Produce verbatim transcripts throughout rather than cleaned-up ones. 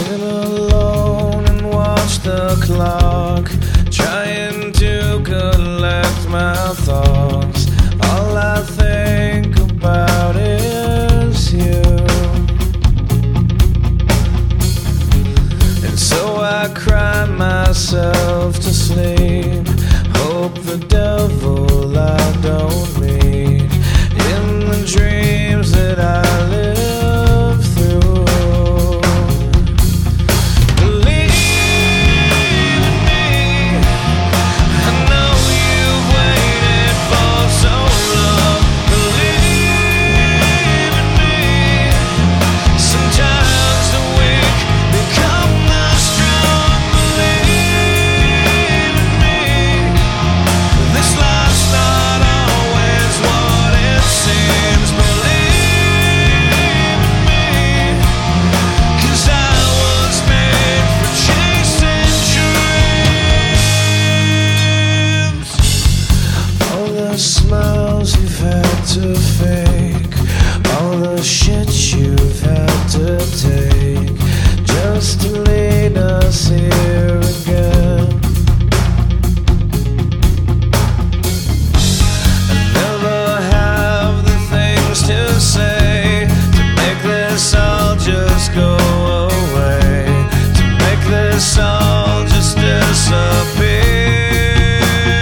Sit alone and watch the clock, trying to collect my thoughts. All I think about is you, and so I cry myself to sleep. Hope the devil I don't meet in the dreams that I live through. Believe in me, I know you've waited for so long. Believe in me, sometimes the weak become the strong. Believe in me, this life's not always what it seems. Believe in me, 'cause I was made for chasing dreams. All the smiles you've had to fake, all the shit you've had to take, just to lead us here again. I never have the things to say to make this all just go away, to make this all just disappear.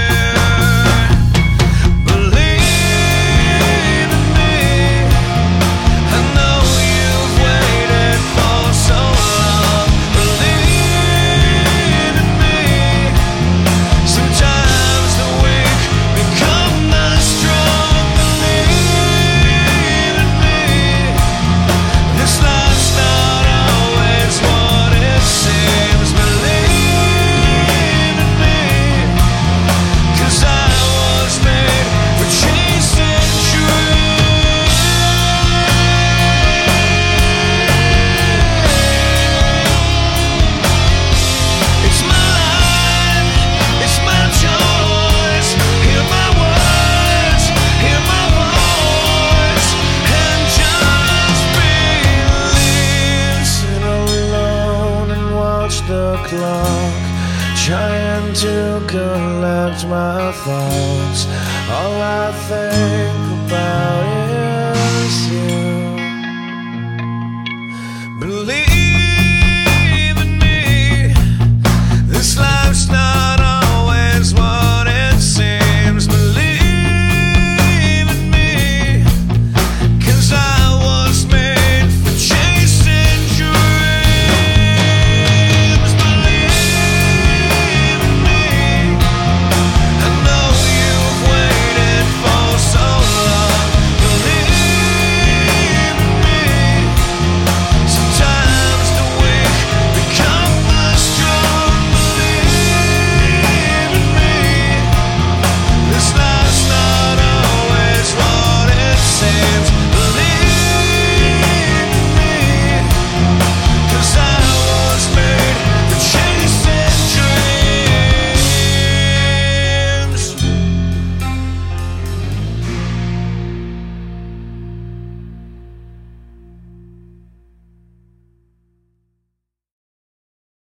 Believe in me, I know you've waited for so long. Believe in me, sometimes the weak become the strong. Believe in me, this life's not always what it seems. Believe in me, 'cause I was made for chasing dreams. It's my life, it's my choice. Hear my words, hear my voice, and just believe. Sit alone and watch the clock, trying to collect my thoughts. All I think about is you. Believe in me, this life's not always what it seems. Believe in me, 'cause I was made